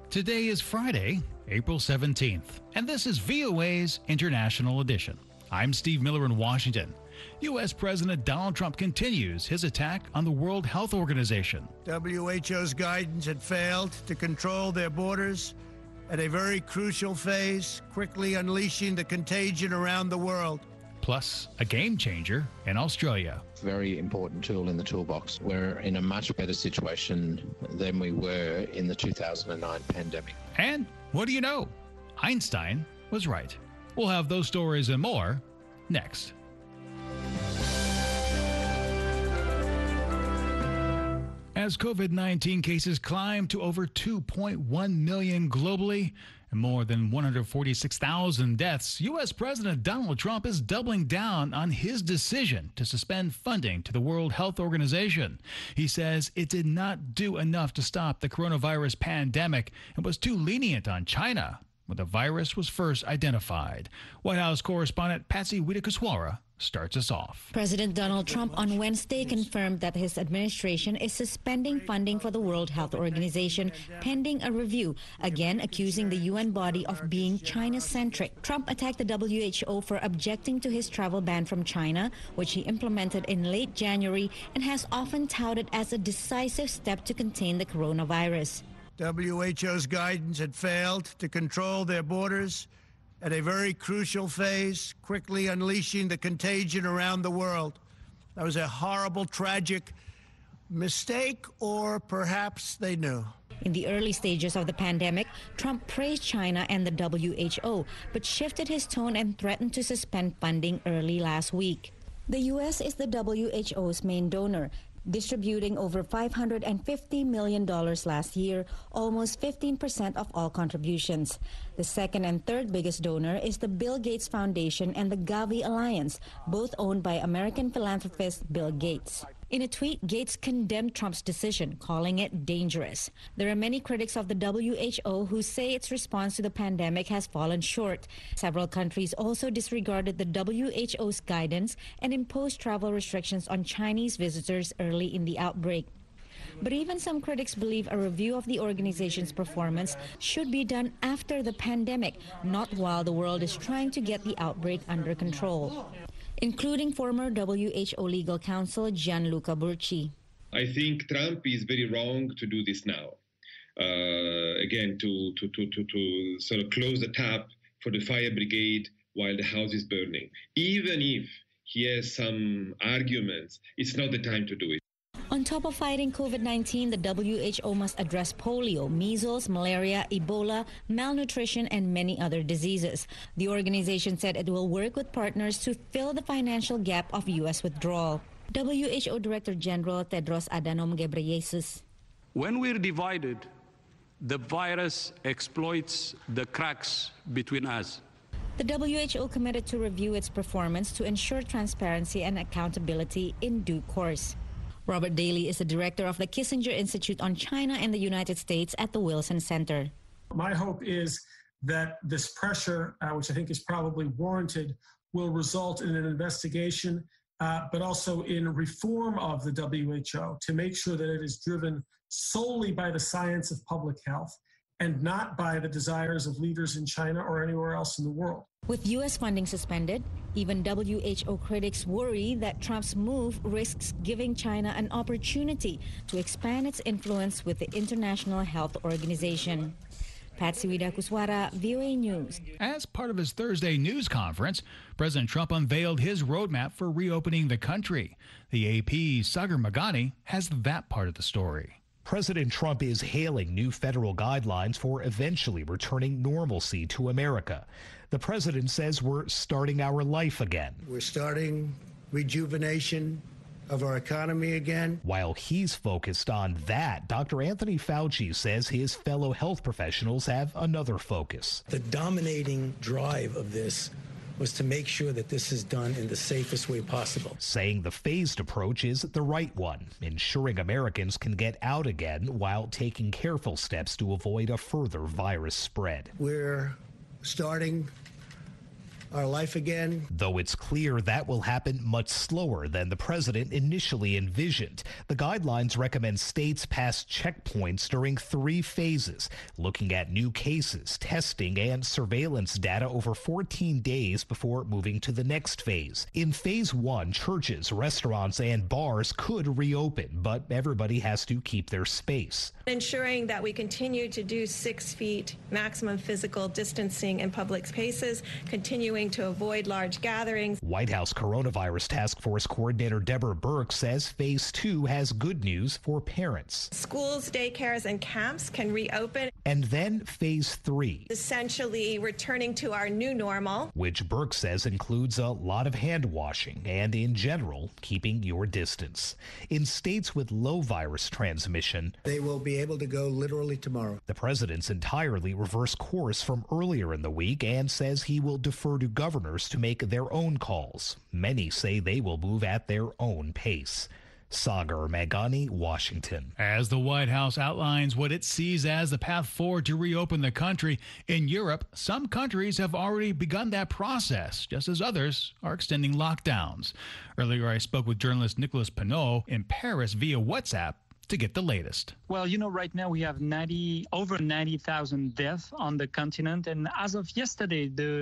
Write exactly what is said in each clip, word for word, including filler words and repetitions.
Today is Friday, April seventeenth, and this is V O A's International Edition. I'm Steve Miller in Washington. U S. President Donald Trump continues his attack on the World Health Organization. W H O's guidance had failed to control their borders at a very crucial phase, quickly unleashing the contagion around the world. Plus, a game changer in Australia. Very important tool in the toolbox. We're in a much better situation than we were in the two thousand nine pandemic. And what do you know? Einstein was right. We'll have those stories and more next. As COVID nineteen cases climb to over two point one million globally and more than one hundred forty-six thousand deaths, U S. President Donald Trump is doubling down on his decision to suspend funding to the World Health Organization. He says it did not do enough to stop the coronavirus pandemic and was too lenient on China when the virus was first identified. White House correspondent Patsy Widakuswara starts us off. President Donald Trump on Wednesday confirmed that his administration is suspending funding for the World Health Organization pending a review, again accusing the U N body of being China-centric. Trump attacked the W H O for objecting to his travel ban from China, which he implemented in late January and has often touted as a decisive step to contain the coronavirus. W H O's guidance had failed to control their borders at a very crucial phase, quickly unleashing the contagion around the world. That was a horrible, tragic mistake, or perhaps they knew. In the early stages of the pandemic, Trump praised China and the W H O, but shifted his tone and threatened to suspend funding early last week. The U S is the W H O's main donor, distributing over five hundred fifty million dollars last year, almost fifteen percent of all contributions. The second and third biggest donor is the Bill Gates Foundation and the Gavi Alliance, both owned by American philanthropist Bill Gates. In a tweet, Gates condemned Trump's decision, calling it dangerous. There are many critics of the W H O who say its response to the pandemic has fallen short. Several countries also disregarded the W H O's guidance and imposed travel restrictions on Chinese visitors early in the outbreak. But even some critics believe a review of the organization's performance should be done after the pandemic, not while the world is trying to get the outbreak under control, including former W H O legal counsel Gianluca Burci. I think Trump is very wrong to do this now. Uh, again, to, to, to, to, to sort of close the tap for the fire brigade while the house is burning. Even if he has some arguments, it's not the time to do it. On top of fighting COVID nineteen, the W H O must address polio, measles, malaria, Ebola, malnutrition, and many other diseases. The organization said it will work with partners to fill the financial gap of U S withdrawal. W H O Director General Tedros Adhanom Ghebreyesus. When we're divided, the virus exploits the cracks between us. The W H O committed to review its performance to ensure transparency and accountability in due course. Robert Daly is the director of the Kissinger Institute on China and the United States at the Wilson Center. My hope is that this pressure, uh, which I think is probably warranted, will result in an investigation, uh, but also in reform of the W H O to make sure that it is driven solely by the science of public health and not by the desires of leaders in China or anywhere else in the world. With U S funding suspended, even W H O critics worry that Trump's move risks giving China an opportunity to expand its influence with the International Health Organization. Patsy Widakuswara, V O A News. As part of his Thursday news conference, President Trump unveiled his roadmap for reopening the country. The A P's Sagar Meghani has that part of the story. President Trump is hailing new federal guidelines for eventually returning normalcy to America. The president says we're starting our life again. We're starting rejuvenation of our economy again. While he's focused on that, Doctor Anthony Fauci says his fellow health professionals have another focus. The dominating drive of this was to make sure that this is done in the safest way possible. Saying the phased approach is the right one, ensuring Americans can get out again while taking careful steps to avoid a further virus spread. We're starting our life again. Though it's clear that will happen much slower than the president initially envisioned. The guidelines recommend states pass checkpoints during three phases, looking at new cases, testing, and surveillance data over fourteen days before moving to the next phase. In phase one, churches, restaurants, and bars could reopen, but everybody has to keep their space. Ensuring that we continue to do six feet maximum physical distancing in public spaces, continuing to avoid large gatherings. White House Coronavirus Task Force Coordinator Deborah Birx says phase two has good news for parents. Schools, daycares, and camps can reopen. And then phase three. Essentially returning to our new normal. Which Birx says includes a lot of hand washing and, in general, keeping your distance. In states with low virus transmission, they will be able to go literally tomorrow. The president's entirely reversed course from earlier in the week and says he will defer to governors to make their own calls. Many say they will move at their own pace. Sagar Meghani, Washington. As the White House outlines what it sees as the path forward to reopen the country, in Europe, some countries have already begun that process, just as others are extending lockdowns. Earlier, I spoke with journalist Nicolas Pineau in Paris via WhatsApp to get the latest. Well, you know, right now we have ninety over ninety thousand deaths on the continent. And as of yesterday, the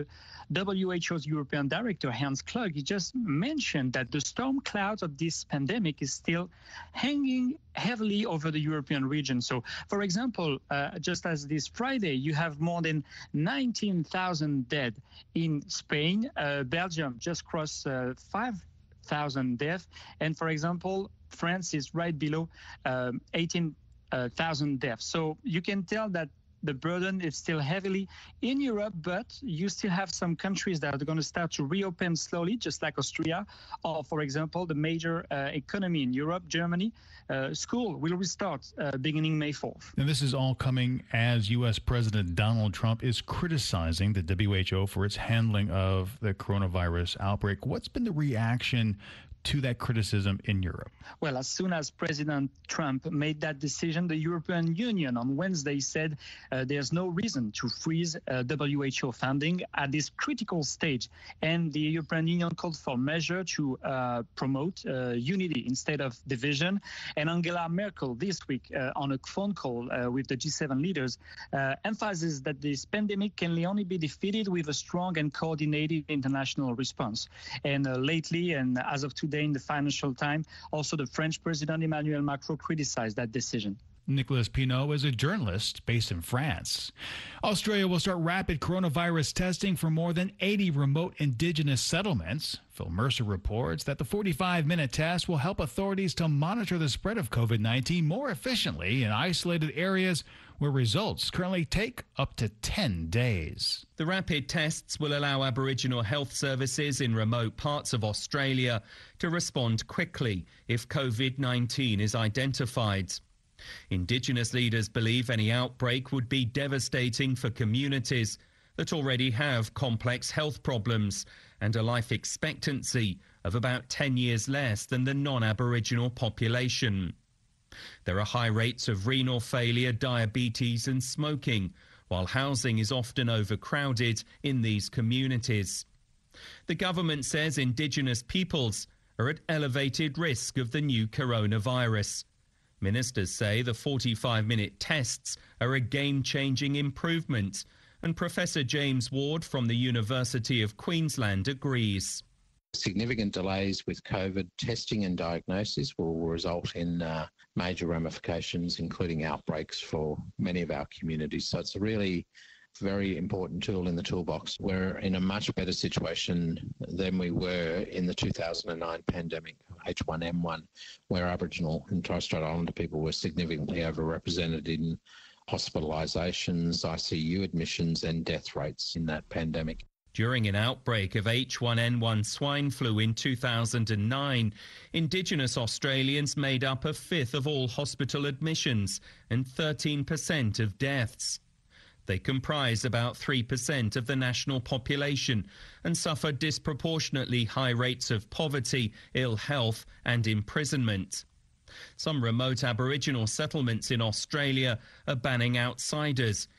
W H O's European director, Hans Kluge, he just mentioned that the storm clouds of this pandemic is still hanging heavily over the European region. So, for example, uh, just as this Friday, you have more than nineteen thousand dead in Spain. Uh, Belgium just crossed uh, five thousand deaths. And, for example, France is right below um, eighteen thousand deaths. So you can tell that the burden is still heavily in Europe, but you still have some countries that are going to start to reopen slowly, just like Austria, or, for example, the major uh, economy in Europe, Germany. Uh, school will restart uh, beginning May fourth. And this is all coming as U S President Donald Trump is criticizing the W H O for its handling of the coronavirus outbreak. What's been the reaction to that criticism in Europe? Well, as soon as President Trump made that decision, the European Union on Wednesday said uh, there's no reason to freeze uh, W H O funding at this critical stage. And the European Union called for measure to uh, promote uh, unity instead of division. And Angela Merkel this week uh, on a phone call uh, with the G seven leaders uh, emphasizes that this pandemic can only be defeated with a strong and coordinated international response. And uh, lately, and as of today, in the Financial Times, also the French President Emmanuel Macron criticized that decision. Nicolas Pineau is a journalist based in France. Australia will start rapid coronavirus testing for more than eighty remote indigenous settlements. Phil Mercer reports that the forty-five minute test will help authorities to monitor the spread of COVID nineteen more efficiently in isolated areas where results currently take up to ten days. The rapid tests will allow Aboriginal health services in remote parts of Australia to respond quickly if COVID nineteen is identified. Indigenous leaders believe any outbreak would be devastating for communities that already have complex health problems and a life expectancy of about ten years less than the non-Aboriginal population. There are high rates of renal failure, diabetes and smoking, while housing is often overcrowded in these communities. The government says Indigenous peoples are at elevated risk of the new coronavirus. Ministers say the forty-five minute tests are a game-changing improvement, and Professor James Ward from the University of Queensland agrees. Significant delays with COVID testing and diagnosis will result in uh, major ramifications, including outbreaks for many of our communities. So it's a really very important tool in the toolbox. We're in a much better situation than we were in the two thousand nine pandemic, H one N one, where Aboriginal and Torres Strait Islander people were significantly overrepresented in hospitalisations, I C U admissions and death rates in that pandemic. During an outbreak of H one N one swine flu in two thousand nine, Indigenous Australians made up a fifth of all hospital admissions and thirteen percent of deaths. They comprise about three percent of the national population and suffer disproportionately high rates of poverty, ill health and imprisonment. Some remote Aboriginal settlements in Australia are banning outsiders,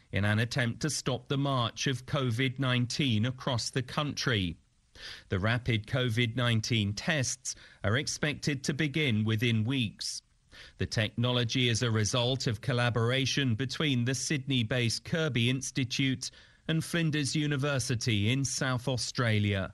in an attempt to stop the march of COVID nineteen across the country. The rapid COVID nineteen tests are expected to begin within weeks. The technology is a result of collaboration between the Sydney-based Kirby Institute and Flinders University in South Australia.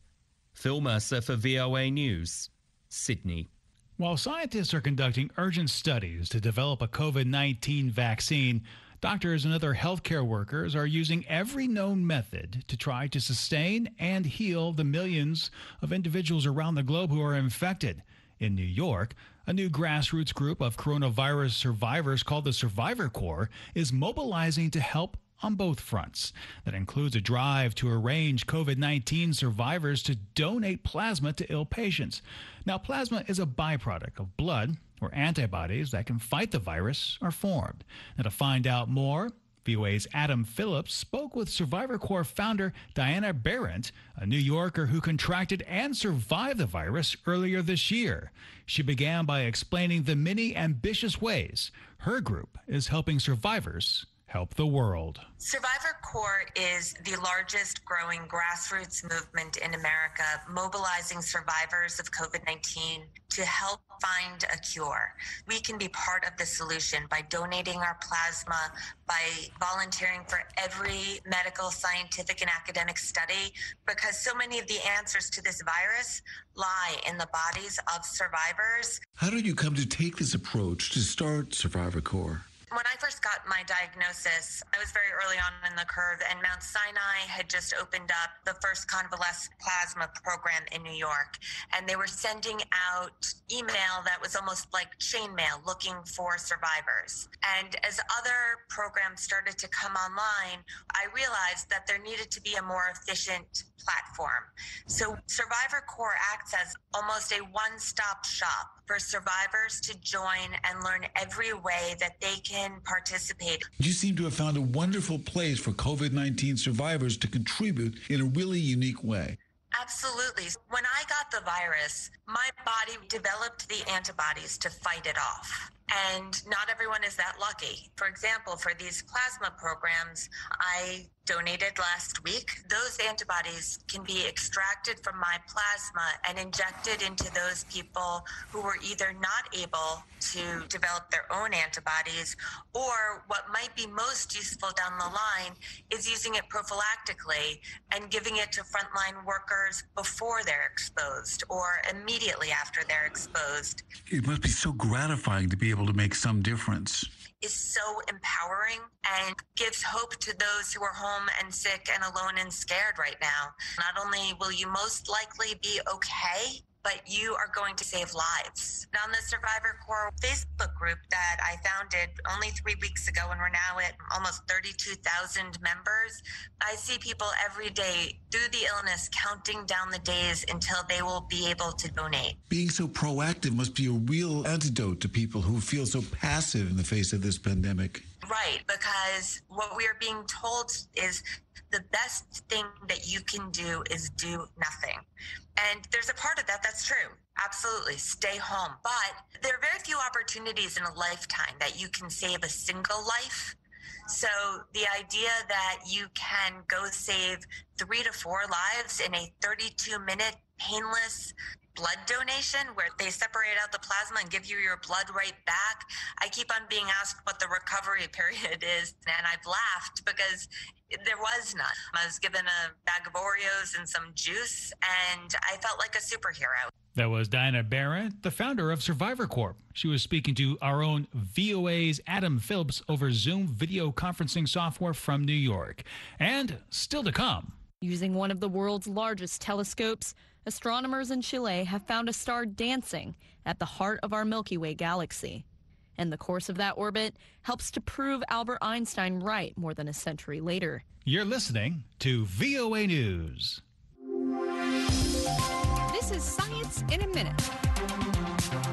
Phil Mercer for V O A News, Sydney. While scientists are conducting urgent studies to develop a COVID nineteen vaccine, doctors and other healthcare workers are using every known method to try to sustain and heal the millions of individuals around the globe who are infected. In New York, a new grassroots group of coronavirus survivors called the Survivor Corps is mobilizing to help on both fronts. That includes a drive to arrange COVID nineteen survivors to donate plasma to ill patients. Now, plasma is a byproduct of blood where antibodies that can fight the virus are formed. Now, to find out more, V O A's Adam Phillips spoke with Survivor Corps founder Diana Barrett, a New Yorker who contracted and survived the virus earlier this year. She began by explaining the many ambitious ways her group is helping survivors help the world. Survivor Corps is the largest growing grassroots movement in America, mobilizing survivors of COVID nineteen to help find a cure. We can be part of the solution by donating our plasma, by volunteering for every medical, scientific, and academic study, because so many of the answers to this virus lie in the bodies of survivors. How did you come to take this approach to start Survivor Corps? When I first got my diagnosis, I was very early on in the curve, and Mount Sinai had just opened up the first convalescent plasma program in New York, and they were sending out email that was almost like chain mail looking for survivors. And as other programs started to come online, I realized that there needed to be a more efficient platform. So Survivor Corps acts as almost a one-stop shop for survivors to join and learn every way that they can participate. You seem to have found a wonderful place for COVID nineteen survivors to contribute in a really unique way. Absolutely. When I got the virus, my body developed the antibodies to fight it off. And not everyone is that lucky. For example, for these plasma programs I donated last week, those antibodies can be extracted from my plasma and injected into those people who were either not able to develop their own antibodies, or what might be most useful down the line is using it prophylactically and giving it to frontline workers before they're exposed or immediately after they're exposed. It must be so gratifying to be able to make some difference. Is so empowering and gives hope to those who are home and sick and alone and scared right now. Not only will you most likely be okay, but you are going to save lives. On the Survivor Corps Facebook group that I founded only three weeks ago, and we're now at almost thirty-two thousand members, I see people every day through the illness counting down the days until they will be able to donate. Being so proactive must be a real antidote to people who feel so passive in the face of this pandemic. Right, because what we are being told is the best thing that you can do is do nothing. And there's a part of that that's true. Absolutely. Stay home. But there are very few opportunities in a lifetime that you can save a single life. So the idea that you can go save three to four lives in a thirty-two minute painless blood donation where they separate out the plasma and give you your blood right back. I keep on being asked what the recovery period is, and I've laughed because there was none. I was given a bag of Oreos and some juice, and I felt like a superhero. That was Diana Barrett, the founder of Survivor Corps. She was speaking to our own V O A's Adam Phillips over Zoom video conferencing software from New York. And still to come. Using one of the world's largest telescopes, astronomers in Chile have found a star dancing at the heart of our Milky Way galaxy. And the course of that orbit helps to prove Albert Einstein right more than a century later. You're listening to V O A News. This is Science in a Minute.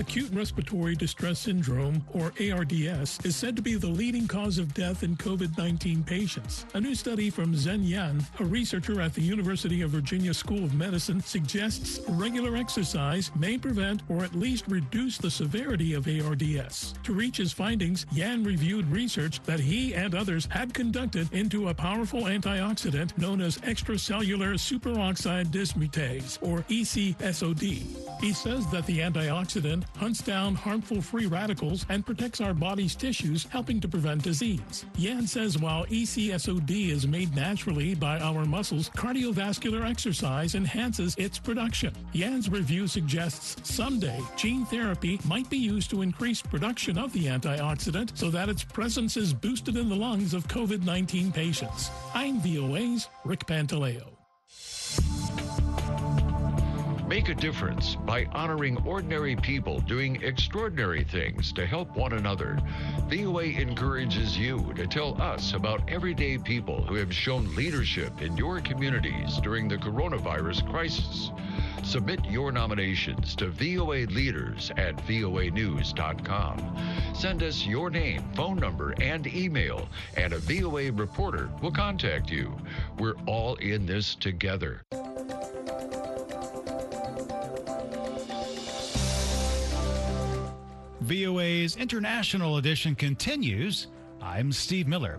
Acute respiratory distress syndrome, or A R D S, is said to be the leading cause of death in COVID nineteen patients. A new study from Zhen Yan, a researcher at the University of Virginia School of Medicine, suggests regular exercise may prevent or at least reduce the severity of A R D S. To reach his findings, Yan reviewed research that he and others had conducted into a powerful antioxidant known as extracellular superoxide dismutase, or E C S O D. He says that the antioxidant hunts down harmful free radicals and protects our body's tissues, helping to prevent disease. Yan says while E C S O D is made naturally by our muscles, cardiovascular exercise enhances its production. Yan's review suggests someday gene therapy might be used to increase production of the antioxidant so that its presence is boosted in the lungs of COVID nineteen patients. I'm V O A's Rick Pantaleo. Make a difference by honoring ordinary people doing extraordinary things to help one another. V O A encourages you to tell us about everyday people who have shown leadership in your communities during the coronavirus crisis. Submit your nominations to V O A leaders at V O A news dot com. Send us your name, phone number, and email, and a V O A reporter will contact you. We're all in this together. V O A's International Edition continues. I'm Steve Miller.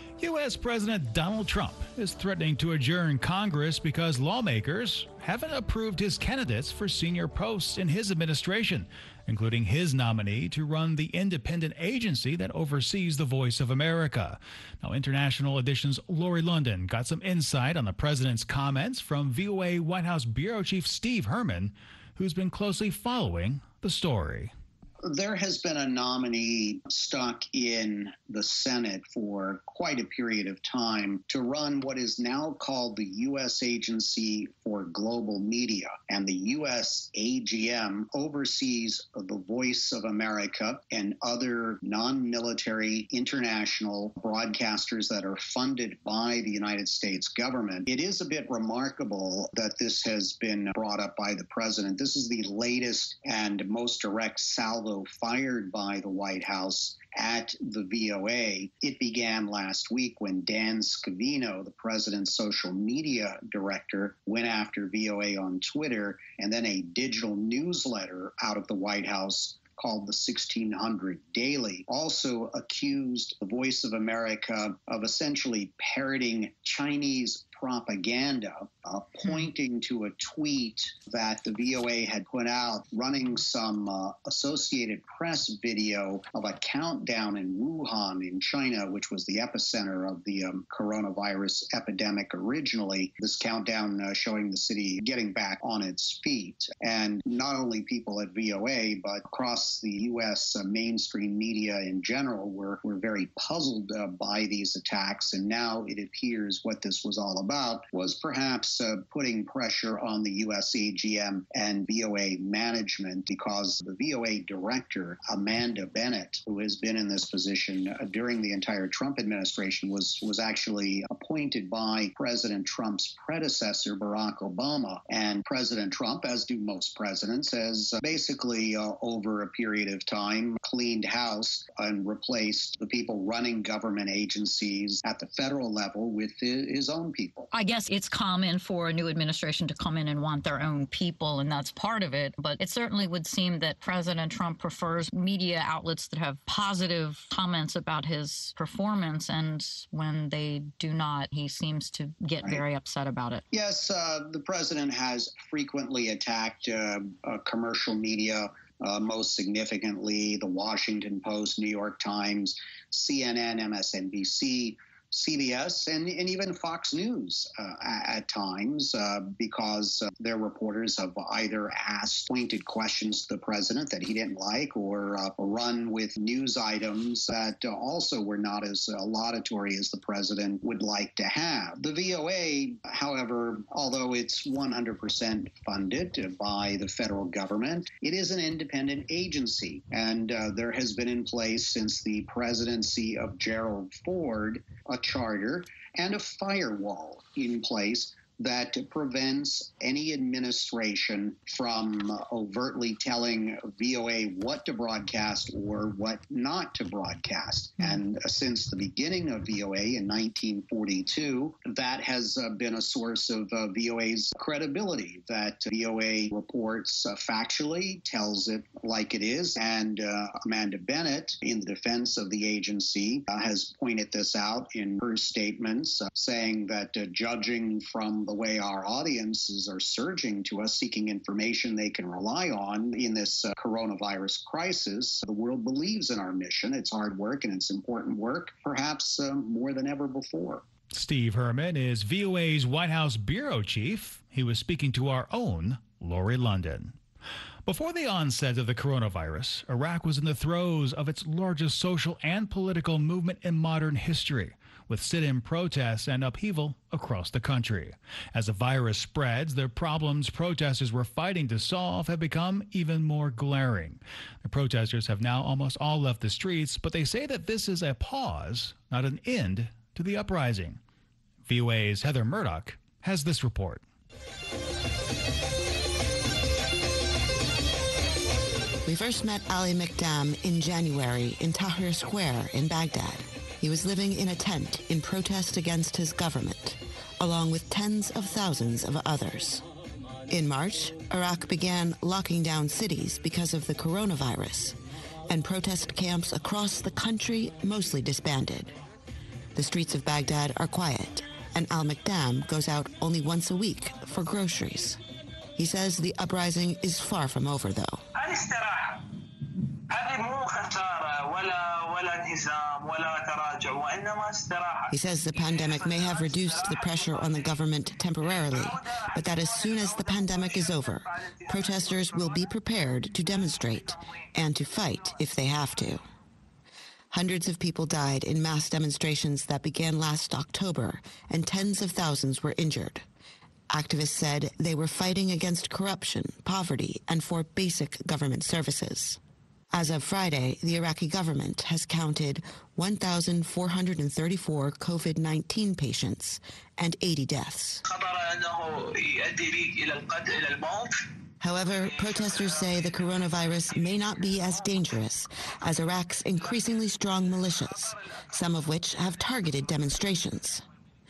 U S. President Donald Trump is threatening to adjourn Congress because lawmakers haven't approved his candidates for senior posts in his administration, including his nominee to run the independent agency that oversees the Voice of America. Now, International Edition's Lori London got some insight on the president's comments from V O A White House Bureau Chief Steve Herman, who's been closely following the story. There has been a nominee stuck in the Senate for quite a period of time to run what is now called the U S Agency for Global Media. And the U S A G M oversees the Voice of America and other non-military international broadcasters that are funded by the United States government. It is a bit remarkable that this has been brought up by the president. This is the latest and most direct salvo fired by the White House at the V O A. It began last week when Dan Scavino, the president's social media director, went after V O A on Twitter, and then a digital newsletter out of the White House called the sixteen hundred Daily also accused the Voice of America of essentially parroting Chinese propaganda, uh, pointing to a tweet that the V O A had put out running some uh, Associated Press video of a countdown in Wuhan in China, which was the epicenter of the um, coronavirus epidemic originally. This countdown uh, showing the city getting back on its feet. And not only people at V O A, but across the U S uh, mainstream media in general were, were very puzzled uh, by these attacks. And now it appears what this was all about. about was perhaps uh, putting pressure on the U S A G M and V O A management, because the V O A director, Amanda Bennett, who has been in this position uh, during the entire Trump administration, was, was actually appointed by President Trump's predecessor, Barack Obama. And President Trump, as do most presidents, has uh, basically uh, over a period of time cleaned house and replaced the people running government agencies at the federal level with his own people. I guess it's common for a new administration to come in and want their own people, and that's part of it. But it certainly would seem that President Trump prefers media outlets that have positive comments about his performance, and when they do not, he seems to get right. very upset about it. Yes, uh, the president has frequently attacked uh, uh, commercial media. Uh, most significantly, the Washington Post, New York Times, C N N, M S N B C, C B S, and, and even Fox News uh, at times, uh, because uh, their reporters have either asked pointed questions to the president that he didn't like, or uh, run with news items that uh, also were not as uh, laudatory as the president would like to have. The V O A, however, although it's one hundred percent funded by the federal government, it is an independent agency, and uh, there has been in place since the presidency of Gerald Ford a charter and a firewall in place that prevents any administration from overtly telling V O A what to broadcast or what not to broadcast. And since the beginning of V O A in nineteen forty-two, that has uh, been a source of uh, V O A's credibility, that V O A reports uh, factually, tells it like it is. And uh, Amanda Bennett, in the defense of the agency, uh, has pointed this out in her statements, uh, saying that uh, judging from the way our audiences are surging to us, seeking information they can rely on in this uh, coronavirus crisis, the world believes in our mission. It's hard work and it's important work, perhaps uh, more than ever before. Steve Herman is V O A's White House bureau chief. He was speaking to our own Lori London. Before the onset of the coronavirus, Iraq was in the throes of its largest social and political movement in modern history, with sit-in protests and upheaval across the country. As the virus spreads, the problems protesters were fighting to solve have become even more glaring. The protesters have now almost all left the streets, but they say that this is a pause, not an end, to the uprising. V O A's Heather Murdoch has this report. We first met Ali Maqdam in January in Tahrir Square in Baghdad. He was living in a tent in protest against his government, along with tens of thousands of others. In March, Iraq began locking down cities because of the coronavirus, and protest camps across the country mostly disbanded. The streets of Baghdad are quiet, and Al Maqdam goes out only once a week for groceries. He says the uprising is far from over, though. He says the pandemic may have reduced the pressure on the government temporarily, but that as soon as the pandemic is over, protesters will be prepared to demonstrate and to fight if they have to. Hundreds of people died in mass demonstrations that began last October, and tens of thousands were injured. Activists said they were fighting against corruption, poverty, and for basic government services. As of Friday, the Iraqi government has counted one thousand four hundred thirty-four COVID nineteen patients and eighty deaths. However, protesters say the coronavirus may not be as dangerous as Iraq's increasingly strong militias, some of which have targeted demonstrations.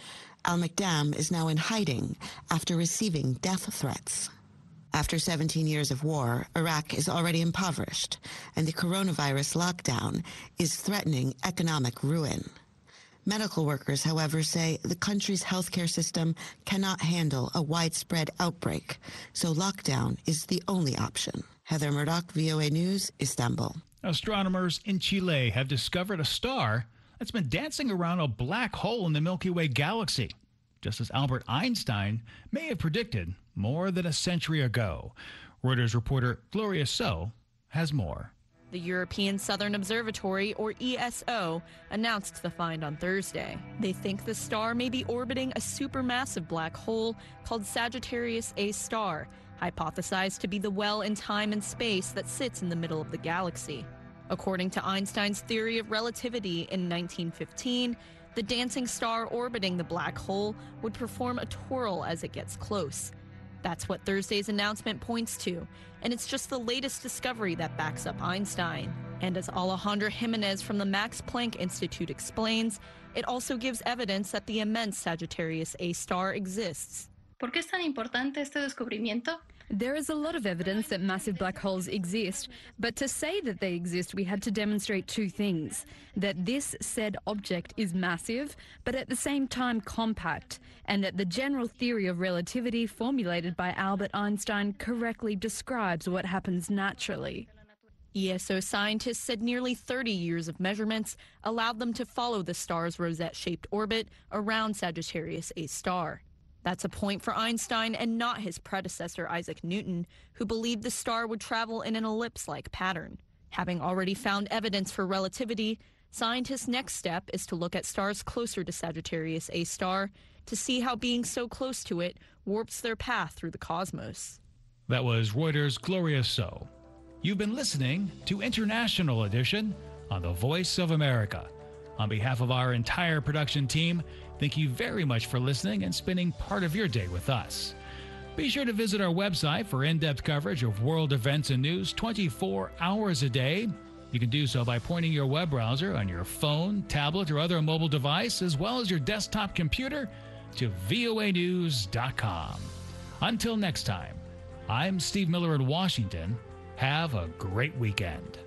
Al Maqdam is now in hiding after receiving death threats. After seventeen years of war, Iraq is already impoverished, and the coronavirus lockdown is threatening economic ruin. Medical workers, however, say the country's healthcare system cannot handle a widespread outbreak, so lockdown is the only option. Heather Murdoch, V O A News, Istanbul. Astronomers in Chile have discovered a star that's been dancing around a black hole in the Milky Way galaxy, just as Albert Einstein may have predicted more than a century ago. Reuters reporter Gloria So has more. The European Southern Observatory, or E S O, announced the find on Thursday. They think the star may be orbiting a supermassive black hole called Sagittarius A star, hypothesized to be the well in time and space that sits in the middle of the galaxy. According to Einstein's theory of relativity in nineteen fifteen, the dancing star orbiting the black hole would perform a twirl as it gets close. That's what Thursday's announcement points to, and it's just the latest discovery that backs up Einstein. And as Alejandra Jimenez from the Max Planck Institute explains, it also gives evidence that the immense Sagittarius A star exists. ¿Por qué es tan importante este descubrimiento? There is a lot of evidence that massive black holes exist, but to say that they exist, we had to demonstrate two things. That this said object is massive, but at the same time compact, and that the general theory of relativity formulated by Albert Einstein correctly describes what happens naturally. E S O scientists said nearly thirty years of measurements allowed them to follow the star's rosette-shaped orbit around Sagittarius A star. That's a point for Einstein and not his predecessor, Isaac Newton, who believed the star would travel in an ellipse-like pattern. Having already found evidence for relativity, scientists' next step is to look at stars closer to Sagittarius A star to see how being so close to it warps their path through the cosmos. That was Reuters' Gloria So. You've been listening to International Edition on the Voice of America. On behalf of our entire production team, Thank you very much for listening and spending part of your day with us. Be sure to visit our website for in-depth coverage of world events and news twenty-four hours a day. You can do so by pointing your web browser on your phone, tablet, or other mobile device, as well as your desktop computer, to V O A news dot com. Until next time, I'm Steve Miller in Washington. Have a great weekend.